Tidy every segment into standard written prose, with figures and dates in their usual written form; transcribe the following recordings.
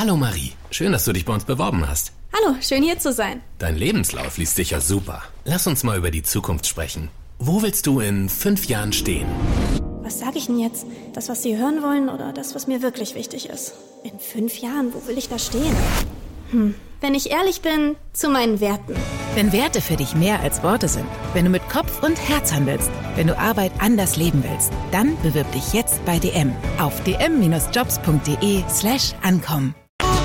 Hallo Marie, schön, dass du dich bei uns beworben hast. Hallo, schön hier zu sein. Dein Lebenslauf liest sicher super. Lass uns mal über die Zukunft sprechen. Wo willst du in 5 Jahren stehen? Was sage ich denn jetzt? Das, was Sie hören wollen oder das, was mir wirklich wichtig ist? In 5 Jahren, wo will ich da stehen? Wenn ich ehrlich bin, zu meinen Werten. Wenn Werte für dich mehr als Worte sind, wenn du mit Kopf und Herz handelst, wenn du Arbeit anders leben willst, dann bewirb dich jetzt bei DM auf dm-jobs.de/ankommen.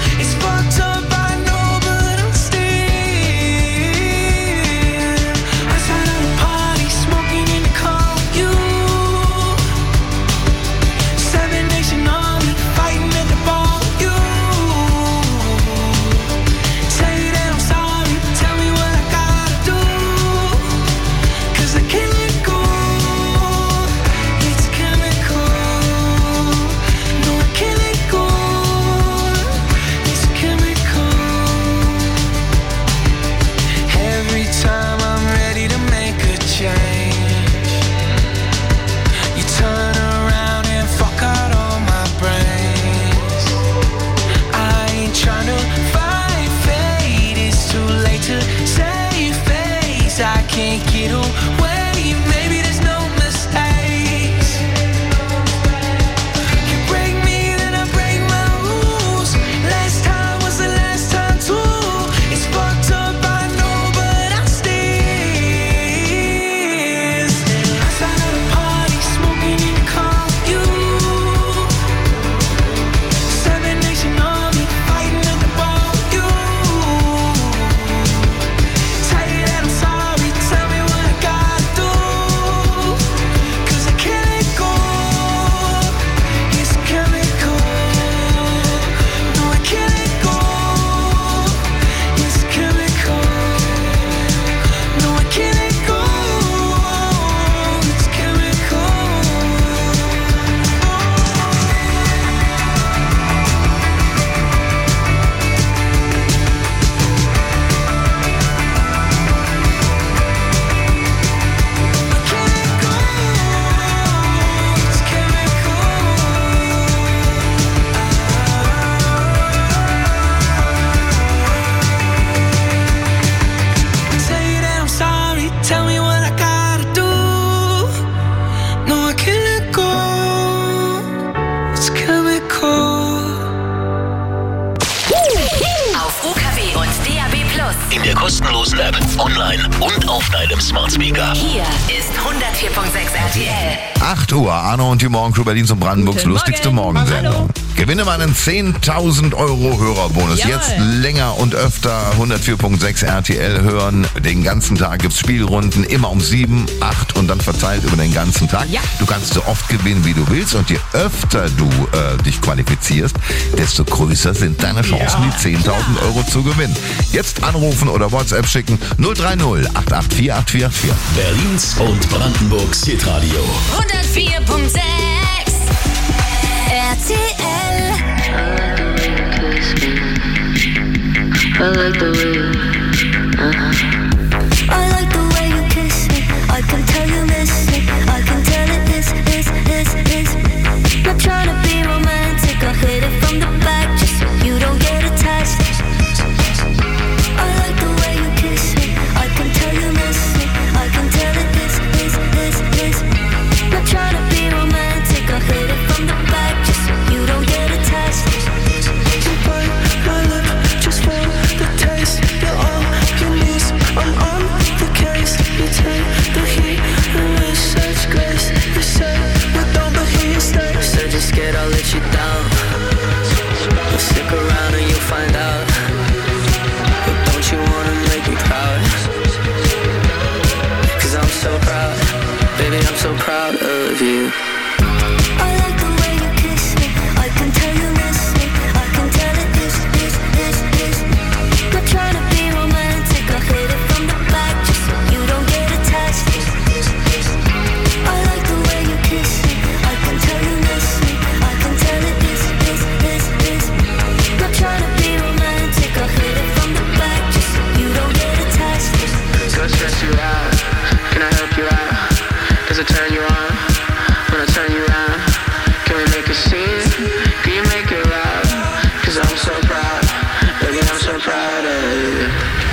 In der kostenlosen App, online und auf deinem Smart Speaker. Hier ist 104.6 RTL. 8 Uhr, Arno und die Morgencrew Berlins und Brandenburgs Guten lustigste Morgen. Morgensendung. Gewinne meinen 10.000 € Hörerbonus. Jawohl. Jetzt länger und öfter 104.6 RTL hören. Den ganzen Tag gibt's Spielrunden, immer um 7, 8 und dann verteilt über den ganzen Tag. Ja. Du kannst so oft gewinnen, wie du willst, und je öfter du dich qualifizierst, desto größer sind deine Chancen, die 10.000 € zu gewinnen. Jetzt anrufen oder WhatsApp schicken 030 884 844. Berlins und Brandenburgs Hitradio. 104.6 RTL. I like the way you kiss me. I can tell you miss me. I can tell it is. Not trying to be romantic. I hit it from the back just so you don't get attached. I like the way you kiss me. I can tell you miss me. I can tell it is. Not trying to be romantic. I hit it from the back just so you don't get attached. You bite my lip just for the taste. You're all you need. Friday.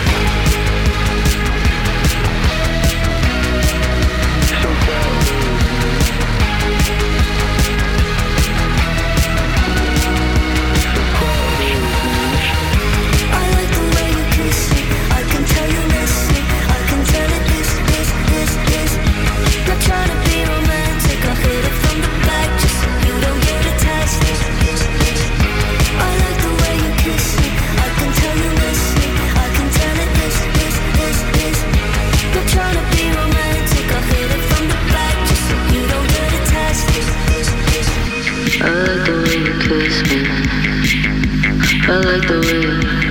I like the way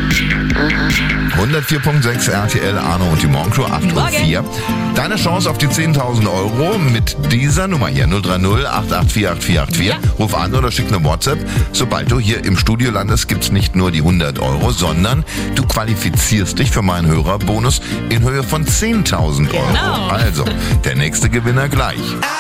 104.6 RTL, Arno und die Morgencrew, 8.04 Uhr. Deine Chance auf die 10.000 Euro mit dieser Nummer hier, 030 884 8484. Ja. Ruf an oder schick eine WhatsApp. Sobald du hier im Studio landest, gibt's nicht nur die 100 Euro, sondern du qualifizierst dich für meinen Hörerbonus in Höhe von 10.000 Euro. Genau. Also, der nächste Gewinner gleich.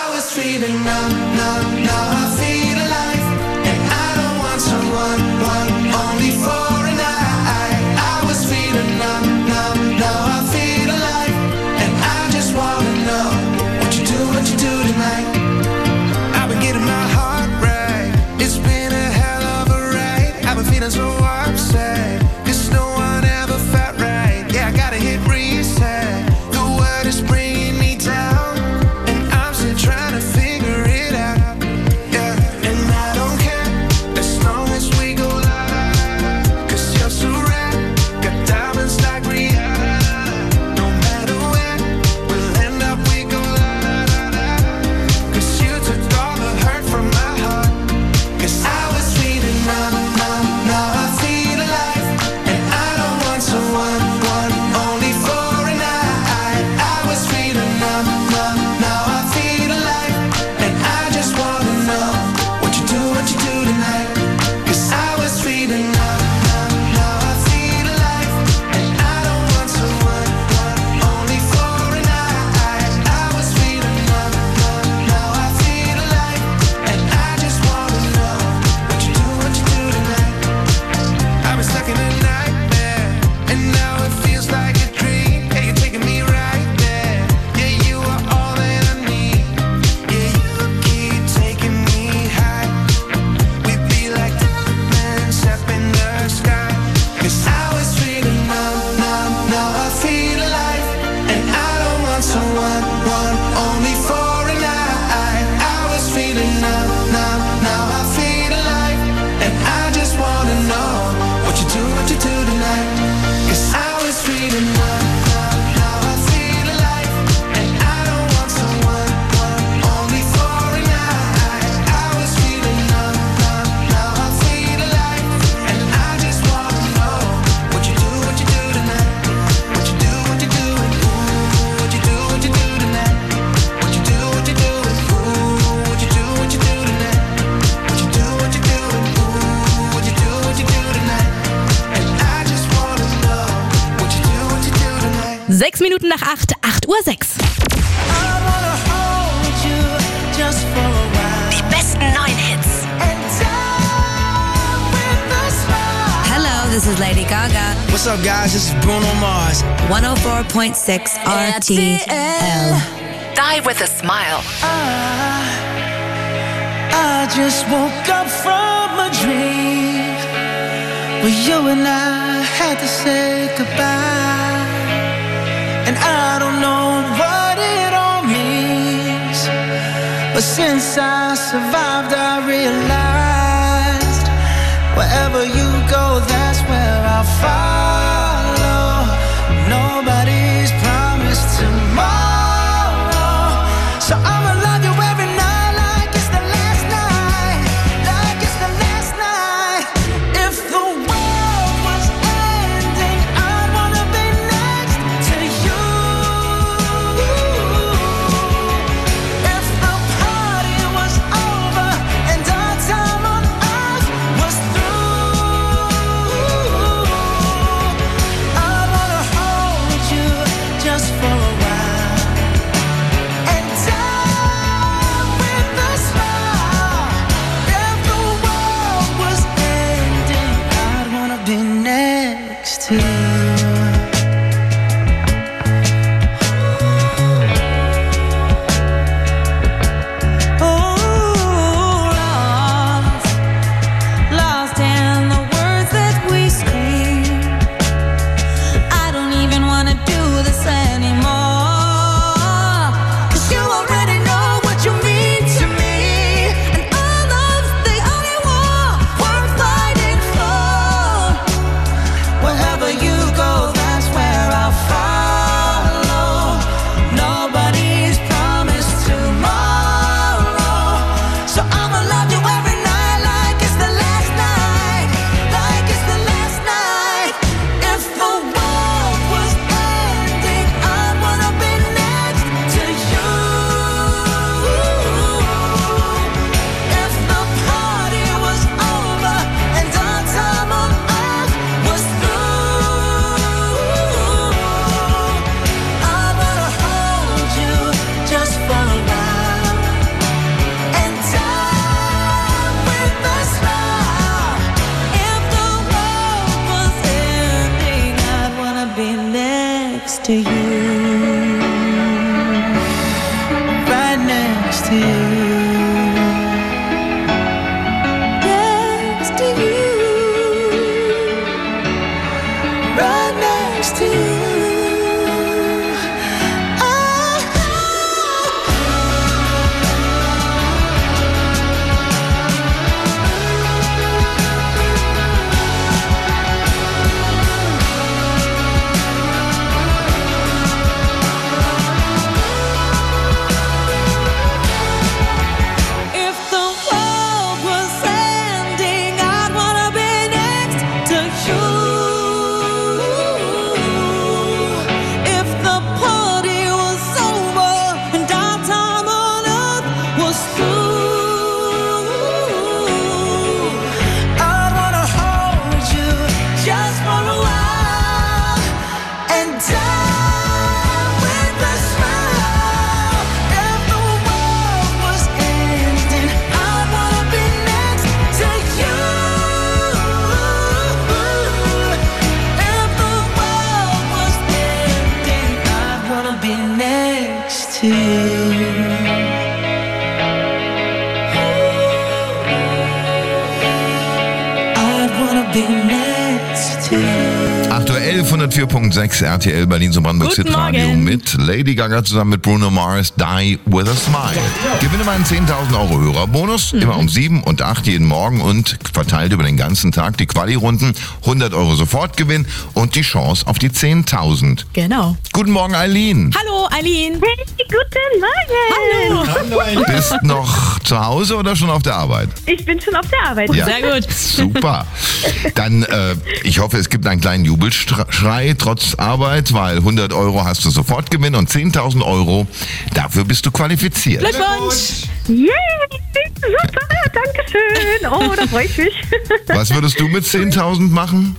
Sechs Minuten nach 8, 8:06 Uhr. Die besten neuen Hits. Hello, this is Lady Gaga. What's up, guys? This is Bruno Mars. 104.6 RTL. Die with a smile. I just woke up from a dream where you and I had to say goodbye. And I don't know what it all means, but since I survived, I realized wherever you go, that's where I'll follow. Nobody's promised tomorrow, so I'ma love you every night like it's the last night, like it's the last night. If the world was ending, I'd wanna be next to you. If the party was over and our time on earth was through, next to you. To you, right next to you, next to you, right next to you. Aktuell 104.6 RTL Berlin zum Brandenburgs Hitradio mit Lady Gaga zusammen mit Bruno Mars, Die With A Smile. Gewinne meinen 10.000 Euro Hörerbonus, immer um 7 und 8 jeden Morgen und verteilt über den ganzen Tag die Quali-Runden, 100 Euro Sofortgewinn und die Chance auf die 10.000. Genau. Guten Morgen, Eileen. Hallo, Eileen. Hey, guten Morgen. Hallo. Hallo. Bist noch zu Hause oder schon auf der Arbeit? Ich bin schon auf der Arbeit. Ja. Sehr gut. Super. Dann, ich hoffe, es gibt einen kleinen Jubelschrei trotz Arbeit, weil 100 Euro hast du Sofortgewinn und 10.000 Euro, dafür bist du qualifiziert. Glückwunsch. Yay, super, danke schön. Oh, da freue ich mich. Was würdest du mit 10.000 machen?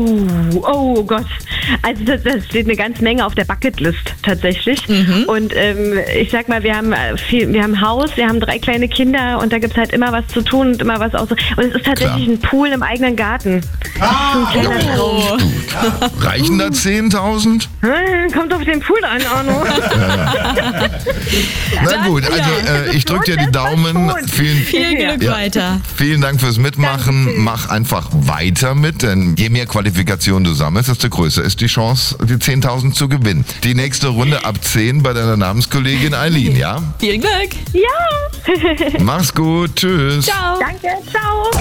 Oh Gott. Also das steht eine ganze Menge auf der Bucketlist tatsächlich. Und ich sag mal, wir haben ein Haus, wir haben 3 kleine Kinder und da gibt es halt immer was zu tun und immer was auch so. Und es ist tatsächlich ein Pool im eigenen Garten. Das ist ein kleiner Traum. Reichen da 10.000? Kommt auf den Pool an, Arno. Na gut, also ich drücke dir die Daumen. Viel Glück weiter. Vielen Dank fürs Mitmachen. Danke. Mach einfach weiter mit, denn je mehr Qualifikationen du sammelst, desto größer ist die Chance, die 10.000 zu gewinnen. Die nächste Runde ab 10 bei deiner Namenskollegin Eileen, ja? Viel Glück. Ja. Mach's gut, tschüss. Ciao. Danke, ciao.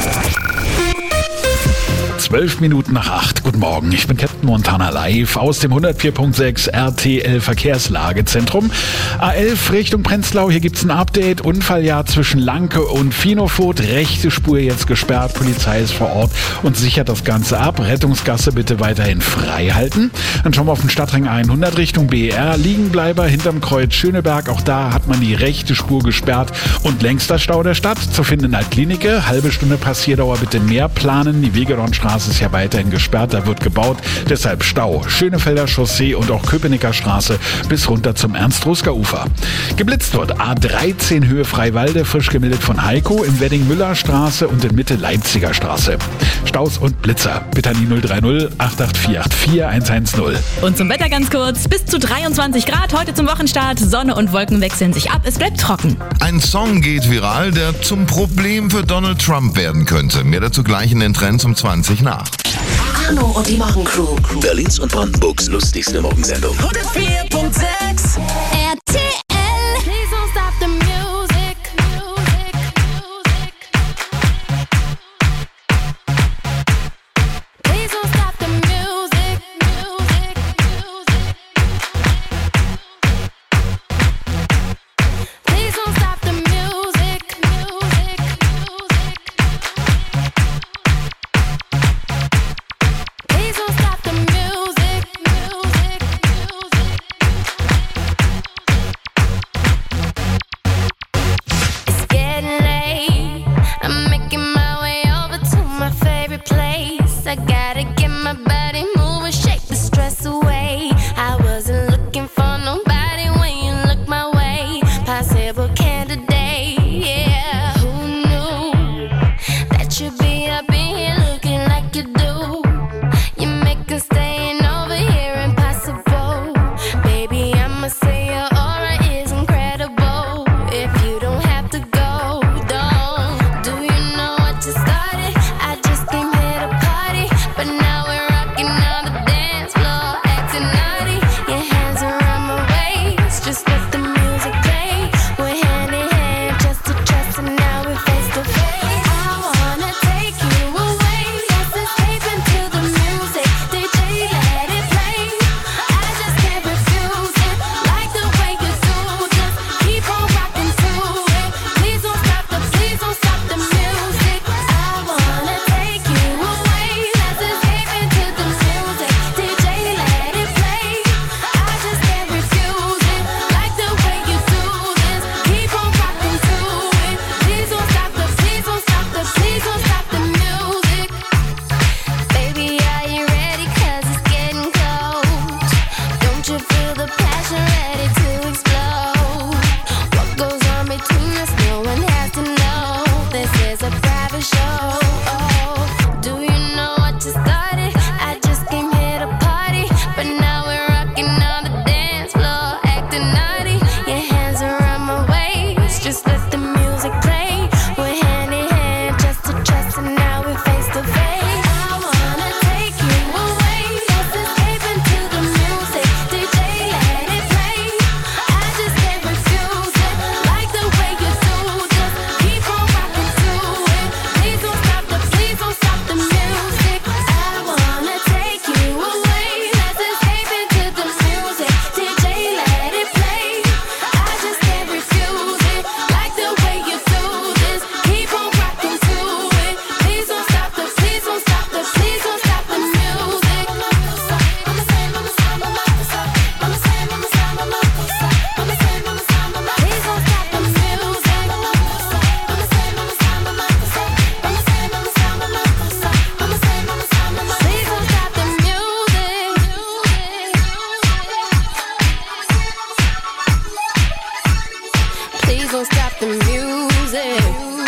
12 Minuten nach 8. Guten Morgen, ich bin Captain Montana live aus dem 104.6 RTL Verkehrslagezentrum. A11 Richtung Prenzlau, hier gibt's ein Update. Unfalljahr zwischen Lanke und Finofurt. Rechte Spur jetzt gesperrt, Polizei ist vor Ort und sichert das Ganze ab. Rettungsgasse bitte weiterhin frei halten. Dann schauen wir auf den Stadtring 100 Richtung BR. Liegenbleiber hinterm Kreuz Schöneberg, auch da hat man die rechte Spur gesperrt. Und längster Stau der Stadt zu finden in Altklinike. Halbe Stunde Passierdauer bitte mehr planen. Die Wegeronstraße Straße ist ja weiterhin gesperrt, da wird gebaut, deshalb Stau. Schönefelder Chaussee und auch Köpenicker Straße bis runter zum Ernst-Rusker-Ufer. Geblitzt wird A13 Höhe Freiwalde, frisch gemeldet von Heiko, in Wedding-Müller-Straße und in Mitte Leipziger Straße. Staus und Blitzer. Bitte an die 030 88484 110. Und zum Wetter ganz kurz. Bis zu 23 Grad heute zum Wochenstart. Sonne und Wolken wechseln sich ab. Es bleibt trocken. Ein Song geht viral, der zum Problem für Donald Trump werden könnte. Mehr dazu gleich in den Trends um 20 nach. Arno und die Morgencrew. Berlins und Brandenburgs lustigste Morgensendung. 104.6 RTL. Please don't stop the music. Please don't stop the music. Please don't stop the music. Please don't stop the music. It's getting late. I'm making my way over to my favorite place. I gotta get my body moving, shake the stress away. I wasn't looking for nobody when you look my way. Possible candidate, yeah. Who knew that you'd be up in here looking like you do? You make us staying over here impossible. Baby, I'ma say your aura is incredible. If you don't have to go, don't. Do you know what you started? I just came here to party, but now we're rocking on the dance floor, acting naughty. Your hands around my waist, just let the music play. We're hand in hand, just to trust, and now we're face to face. I wanna take you away, let's escape into the music. DJ, let it play. I just can't refuse it, like the way you do. Just keep on rocking to it. Please don't stop the music. I wanna take you away, let's escape into the music. DJ, let it play. I just can't refuse it, like the way you do this. Keep on rocking to it. Please don't stop the music. Baby, are you ready? 'Cause it's getting close. Don't you feel the passion ready to explode? What goes on between us, no one has to know. This is a private show. Do you know what you started? I just came here to party, but now we're rocking on the dance floor, acting naughty. Your hands around my waist, just let the music play. We're hand in hand, just to trust, and now we're face to face. I wanna take you away, let's escape into the music. DJ, let it play. I just can't refuse it, like the way you do. Just keep on rocking to it. Please don't stop the music. I wanna take you away, let's escape into the music. DJ, let it play. I just can't refuse it, like the way you do this. Keep on rocking to it. Please don't stop the music. Please don't stop the music. Please don't stop the music.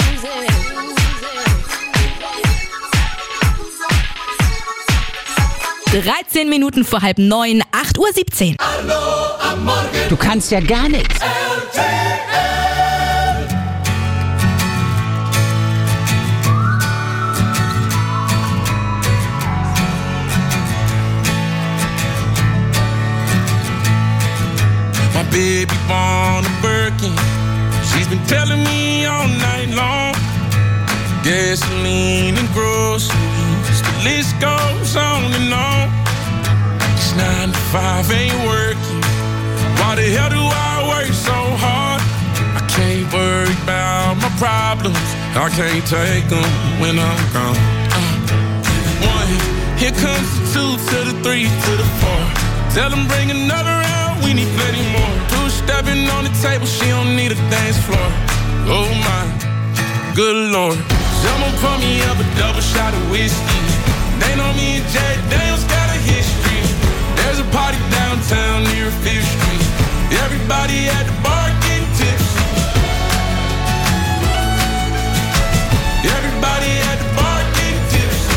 13 Minuten vor 8:30, 8:17 Uhr. Du kannst ja gar nichts. My baby born a Birkin. She's been telling me all night long. Gasoline and groceries, the list goes on and on. This 9 to 5 ain't working. Why the hell do I work so hard? I can't worry about my problems. I can't take them when I'm gone. 1, here comes the 2 to the 3 to the 4. Tell them bring another round, we need plenty more. 2 stepping on the table, she don't need a dance floor. Oh my, good Lord. Someone pour me up a double shot of whiskey. They know me and Jay Daniels got a history. There's a party downtown near 5th Street. Everybody at the bar getting tipsy. Everybody at the bar getting tipsy.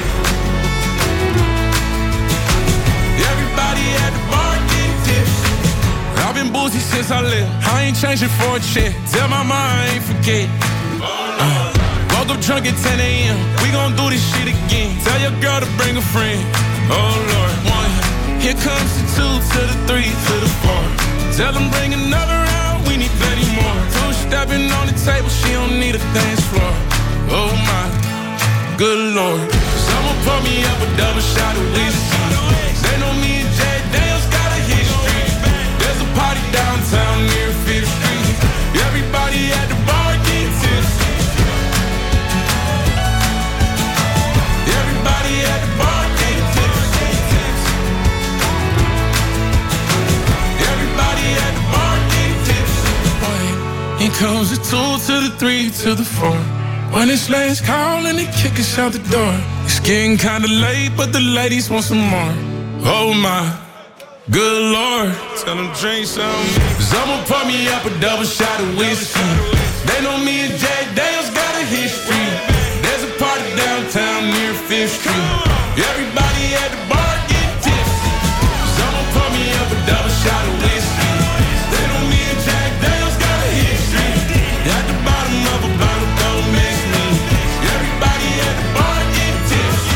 Everybody at the bar getting tipsy. I've been boozy since I left. I ain't changing for a check. Tell my mom I ain't forget. Woke up drunk at 10 a.m. We gon' do this shit again. Tell your girl to bring a friend. Oh Lord, 1. Here comes the 2 to the 3 to the 4. Tell them bring another round. We need plenty more. 2 stepping on the table. She don't need a dance floor. Oh my, good Lord. Someone pour me up a double shot of whiskey. They know me and Jay Daniels got a history. There's a party downtown near 5th Street. Everybody at the bar getting tipsy. Everybody at the bar getting tipsy. Everybody at the bar getting tipsy. Here comes the 2 to the 3 to the 4. When it's last call and they kick us out the door. It's getting kinda late, but the ladies want some more. Oh my, good Lord. Tell them drink some. Someone pour me up a double shot of whiskey. They know me and Jay Daniels got a history. There's a party downtown near 5th Street. Everybody at the bar getting tipsy. Someone pour me up a double shot of whiskey. They know me and Jay Daniels got a history. At the bottom of a bottle, don't mix me. Everybody at the bar getting tipsy.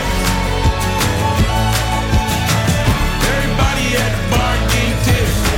Everybody at the bar getting tipsy.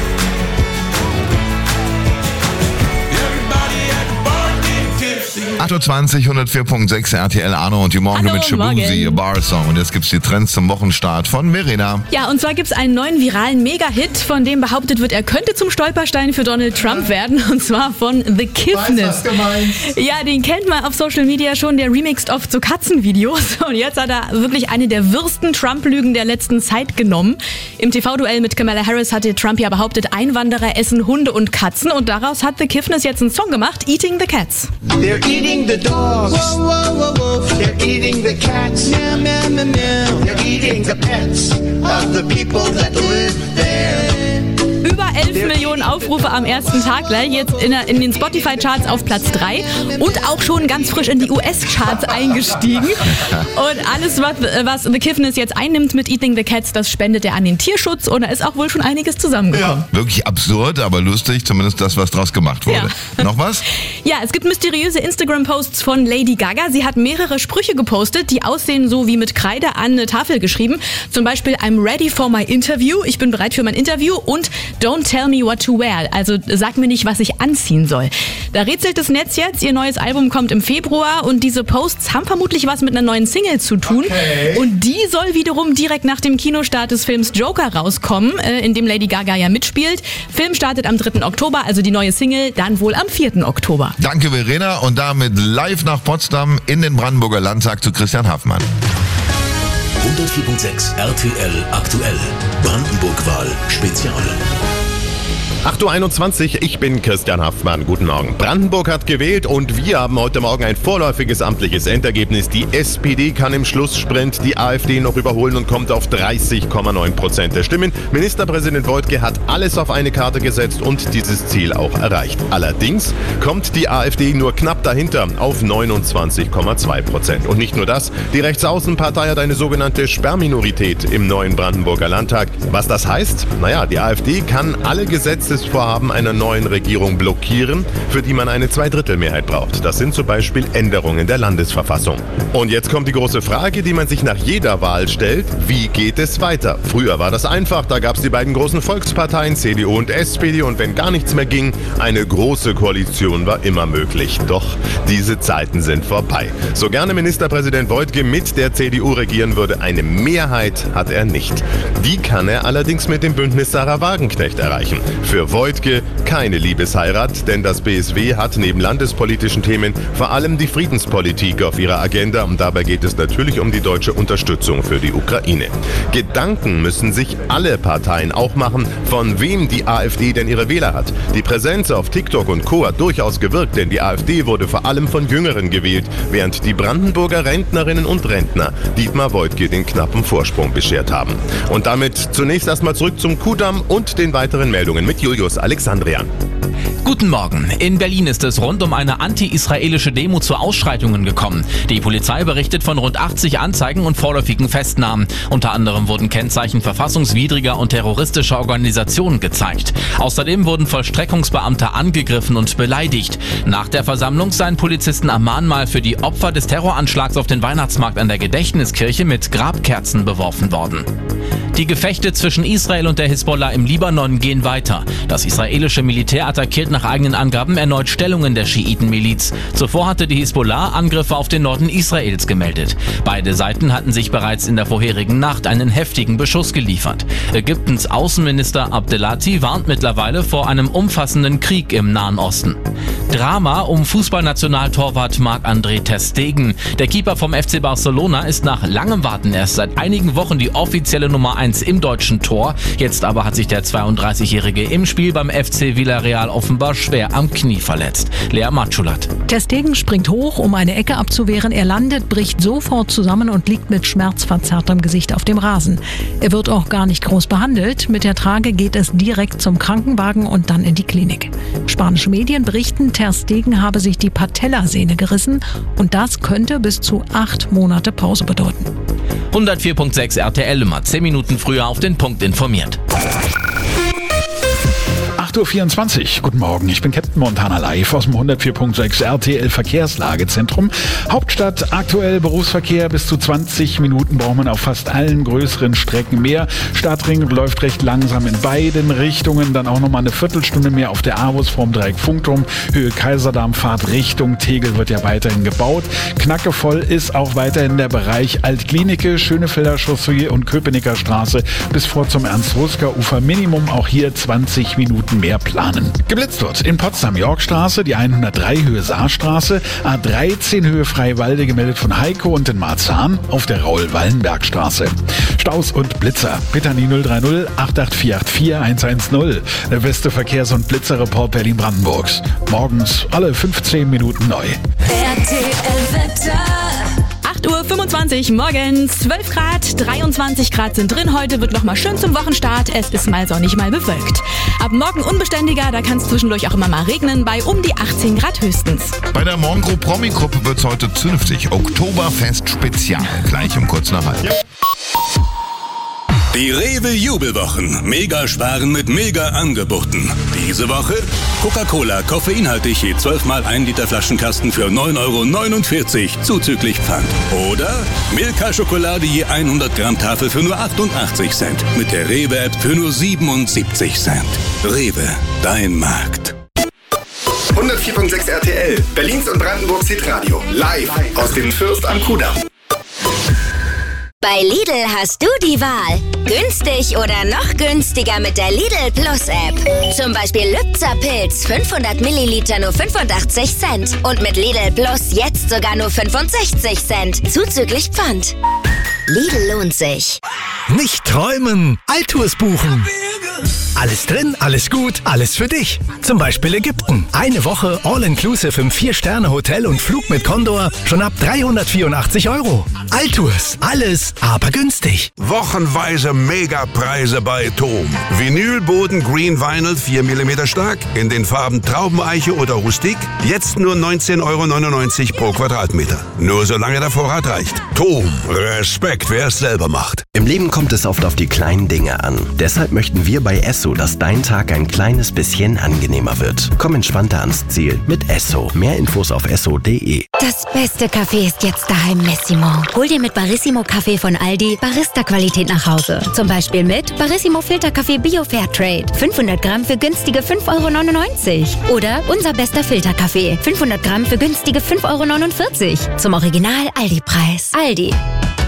Everybody at the bar getting tipsy. 28, 104.6 RTL Arno und die Morgen mit Shabuzi, Bar-Song. Und jetzt gibt's die Trends zum Wochenstart von Verena. Ja, und zwar gibt's einen neuen viralen Mega-Hit, von dem behauptet wird, er könnte zum Stolperstein für Donald Trump werden. Und zwar von The Kiffness. Ja, den kennt man auf Social Media schon, der remixt oft zu Katzenvideos. Und jetzt hat er wirklich eine der wirsten Trump-Lügen der letzten Zeit genommen. Im TV-Duell mit Kamala Harris hatte Trump ja behauptet, Einwanderer essen Hunde und Katzen. Und daraus hat The Kiffness jetzt einen Song gemacht, Eating the Cats. They're eating the dogs. Whoa, whoa, whoa, whoa. They're eating the cats. Meow, meow, meow, meow. They're eating the pets of the people that live there. Über 11 Millionen Aufrufe am ersten Tag gleich, jetzt in den Spotify-Charts auf Platz 3 und auch schon ganz frisch in die US-Charts eingestiegen. Und alles, was The Kiffness jetzt einnimmt mit Eating the Cats, das spendet er an den Tierschutz und da ist auch wohl schon einiges zusammengekommen. Ja. Wirklich absurd, aber lustig, zumindest das, was draus gemacht wurde. Ja. Noch was? Ja, es gibt mysteriöse Instagram-Posts von Lady Gaga. Sie hat mehrere Sprüche gepostet, die aussehen so wie mit Kreide an eine Tafel geschrieben. Zum Beispiel I'm ready for my interview, ich bin bereit für mein Interview und Don't tell me what to wear, also sag mir nicht, was ich anziehen soll. Da rätselt das Netz jetzt, ihr neues Album kommt im Februar und diese Posts haben vermutlich was mit einer neuen Single zu tun. Okay. Und die soll wiederum direkt nach dem Kinostart des Films Joker rauskommen, in dem Lady Gaga ja mitspielt. Film startet am 3. Oktober, also die neue Single dann wohl am 4. Oktober. Danke Verena und damit live nach Potsdam in den Brandenburger Landtag zu Christian Haffmann. 104.6 RTL aktuell. Brandenburg-Wahl Spezial. 8.21 Uhr, ich bin Christian Haffmann. Guten Morgen. Brandenburg hat gewählt und wir haben heute Morgen ein vorläufiges amtliches Endergebnis. Die SPD kann im Schlusssprint die AfD noch überholen und kommt auf 30,9% der Stimmen. Ministerpräsident Woidke hat alles auf eine Karte gesetzt und dieses Ziel auch erreicht. Allerdings kommt die AfD nur knapp dahinter auf 29,2%. Und nicht nur das, die Rechtsaußenpartei hat eine sogenannte Sperrminorität im neuen Brandenburger Landtag. Was das heißt? Naja, die AfD kann alle Gesetzesvorhaben einer neuen Regierung blockieren, für die man eine Zweidrittelmehrheit braucht. Das sind zum Beispiel Änderungen der Landesverfassung. Und jetzt kommt die große Frage, die man sich nach jeder Wahl stellt. Wie geht es weiter? Früher war das einfach, da gab es die beiden großen Volksparteien, CDU und SPD, und wenn gar nichts mehr ging, eine große Koalition war immer möglich. Doch diese Zeiten sind vorbei. So gerne Ministerpräsident Woidke mit der CDU regieren würde, eine Mehrheit hat er nicht. Die kann er allerdings mit dem Bündnis Sarah Wagenknecht erreichen. Für Woidke keine Liebesheirat, denn das BSW hat neben landespolitischen Themen vor allem die Friedenspolitik auf ihrer Agenda und dabei geht es natürlich um die deutsche Unterstützung für die Ukraine. Gedanken müssen sich alle Parteien auch machen, von wem die AfD denn ihre Wähler hat. Die Präsenz auf TikTok und Co. hat durchaus gewirkt, denn die AfD wurde vor allem von Jüngeren gewählt, während die Brandenburger Rentnerinnen und Rentner Dietmar Woidke den knappen Vorsprung beschert haben. Und damit zunächst erstmal zurück zum Kudamm und den weiteren Meldungen mit Julius Alexandrian. Guten Morgen. In Berlin ist es rund um eine anti-israelische Demo zu Ausschreitungen gekommen. Die Polizei berichtet von rund 80 Anzeigen und vorläufigen Festnahmen. Unter anderem wurden Kennzeichen verfassungswidriger und terroristischer Organisationen gezeigt. Außerdem wurden Vollstreckungsbeamte angegriffen und beleidigt. Nach der Versammlung seien Polizisten am Mahnmal für die Opfer des Terroranschlags auf den Weihnachtsmarkt an der Gedächtniskirche mit Grabkerzen beworfen worden. Die Gefechte zwischen Israel und der Hisbollah im Libanon gehen weiter. Das israelische Militär attackiert nach eigenen Angaben erneut Stellungen der Schiitenmiliz. Zuvor hatte die Hisbollah Angriffe auf den Norden Israels gemeldet. Beide Seiten hatten sich bereits in der vorherigen Nacht einen heftigen Beschuss geliefert. Ägyptens Außenminister Abdelati warnt mittlerweile vor einem umfassenden Krieg im Nahen Osten. Drama um Fußballnationaltorwart Marc-André ter Stegen. Der Keeper vom FC Barcelona ist nach langem Warten erst seit einigen Wochen die offizielle Nummer 1 im deutschen Tor. Jetzt aber hat sich der 32-Jährige im Spiel beim FC Villarreal offenbar schwer am Knie verletzt. Lea Matschulat. Ter Stegen springt hoch, um eine Ecke abzuwehren. Er landet, bricht sofort zusammen und liegt mit schmerzverzerrtem Gesicht auf dem Rasen. Er wird auch gar nicht groß behandelt. Mit der Trage geht es direkt zum Krankenwagen und dann in die Klinik. Spanische Medien berichten, Ter Stegen habe sich die Patellasehne gerissen und das könnte bis zu 8 Monate Pause bedeuten. 104.6 RTL immer 10 Minuten früher auf den Punkt informiert. 8.24 Uhr. Guten Morgen, ich bin Captain Montana live aus dem 104.6 RTL Verkehrslagezentrum. Hauptstadt, aktuell Berufsverkehr, bis zu 20 Minuten braucht man auf fast allen größeren Strecken mehr. Stadtring läuft recht langsam in beiden Richtungen, dann auch nochmal eine Viertelstunde mehr auf der Avus vorm Dreieck Funkturm. Höhe Kaiserdamm-Fahrt Richtung Tegel wird ja weiterhin gebaut. Knackevoll ist auch weiterhin der Bereich Altklinike, Schönefelder Chaussee und Köpenicker Straße bis vor zum Ernst-Ruska-Ufer. Minimum auch hier 20 Minuten mehr planen. Geblitzt wird in Potsdam Yorkstraße, die 103 Höhe Saarstraße, A13 Höhe Freiwalde gemeldet von Heiko und in Marzahn auf der Raul-Wallenberg-Straße. Staus und Blitzer. Petani 030 88484 110. Der beste Verkehrs- und Blitzerreport Berlin-Brandenburgs. Morgens alle 15 Minuten neu. RTL-Wetter. 8.25 Uhr morgens, 12 Grad, 23 Grad sind drin. Heute wird nochmal schön zum Wochenstart. Es ist mal sonnig, mal bewölkt. Ab morgen unbeständiger, da kann es zwischendurch auch immer mal regnen, bei um die 18 Grad höchstens. Bei der Morgengruppe Promi-Gruppe wird es heute zünftig. Oktoberfest Spezial. Gleich um kurz nach halb. Ja. Die Rewe-Jubelwochen. Mega sparen mit Mega-Angeboten. Diese Woche Coca-Cola koffeinhaltig je 12 mal 1 Liter Flaschenkasten für 9,49 € zuzüglich Pfand. Oder Milka-Schokolade je 100 Gramm Tafel für nur 88 Cent. Mit der Rewe-App für nur 77 Cent. Rewe, dein Markt. 104.6 RTL, Berlins und Brandenburgs Hitradio. Live aus dem Fürst am Kudamm. Bei Lidl hast du die Wahl. Günstig oder noch günstiger mit der Lidl Plus App. Zum Beispiel Lübzer Pilz, 500 Milliliter nur 85 Cent. Und mit Lidl Plus jetzt sogar nur 65 Cent. Zuzüglich Pfand. Lidl lohnt sich. Nicht träumen, Altours buchen. Alles drin, alles gut, alles für dich. Zum Beispiel Ägypten. Eine Woche All-Inclusive im 4-Sterne-Hotel und Flug mit Condor schon ab 384 €. Altours, alles, aber günstig. Wochenweise Megapreise bei Tom. Vinylboden Green Vinyl 4 mm stark in den Farben Traubeneiche oder Rustik. Jetzt nur 19,99 € pro Quadratmeter. Nur solange der Vorrat reicht. Tom, Respekt, wer es selber macht. Im Leben kommt es oft auf die kleinen Dinge an. Deshalb möchten wir bei Esso, dass dein Tag ein kleines bisschen angenehmer wird. Komm entspannter ans Ziel mit Esso. Mehr Infos auf esso.de. Das beste Kaffee ist jetzt daheim, Messimo. Hol dir mit Barissimo Kaffee von Aldi Barista-Qualität nach Hause. Zum Beispiel mit Barissimo Filterkaffee Bio Fairtrade. 500 Gramm für günstige 5,99 € Oder unser bester Filterkaffee. 500 Gramm für günstige 5,49 € Zum Original Aldi-Preis. Aldi.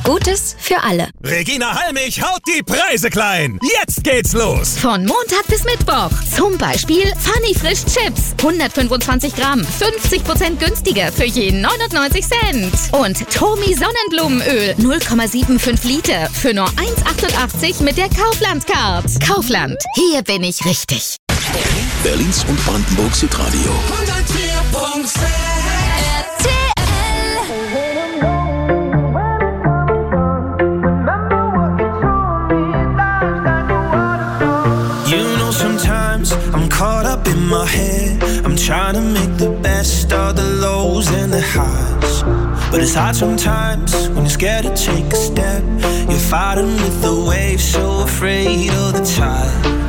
Gutes für alle. Regina Halmich haut die Preise klein. Jetzt geht's los. Von Montag bis Mittwoch. Zum Beispiel Funny Frisch Chips. 125 Gramm. 50% günstiger für je 99 Cent. Und Tomi Sonnenblumenöl. 0,75 Liter. Für nur 1,88 mit der Kaufland-Card. Kaufland. Hier bin ich richtig. Berlins und Brandenburgs Hitradio. 104.6 Sometimes I'm caught up in my head. I'm trying to make the best of the lows and the highs. But it's hard sometimes when you're scared to take a step. You're fighting with the waves, so afraid of the tide.